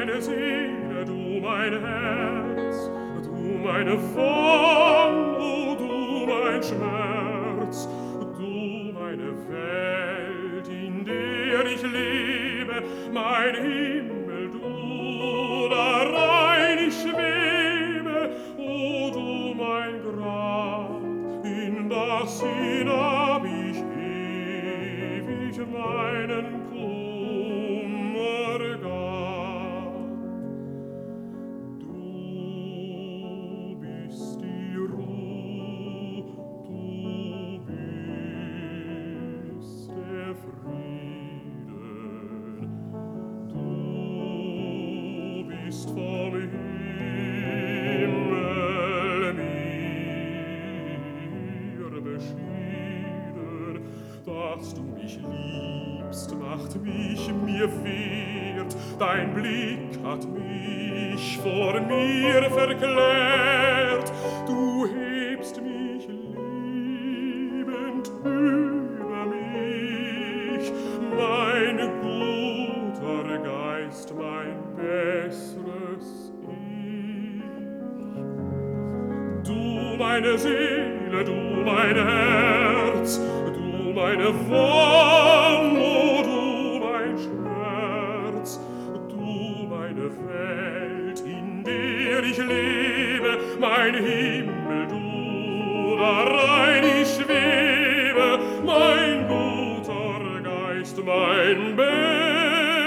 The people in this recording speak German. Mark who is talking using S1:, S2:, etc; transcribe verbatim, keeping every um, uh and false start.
S1: meine Seele, du mein Herz, du meine Wonne, oh, du mein Schmerz, du meine Welt, in der ich lebe, mein Himmel, du darein ich schwebe, oh, du mein Grab, in das hinab ich ewig meinen Kummer gab. Du bist die Ruhe, du bist der Frieden, du bist vom Himmel mir beschieden. Dass du mich liebst, macht mich mir wert, dein Blick hat mich vor mir verklärt, du hebst mich liebend über mich, mein guter Geist, mein besseres Ich. Du meine Seele, du mein Herz, du meine Wonne, oh, du mein Schmerz, du meine Welt, in der ich lebe, mein Himmel, du darein ich schwebe, mein guter Geist, mein Bett.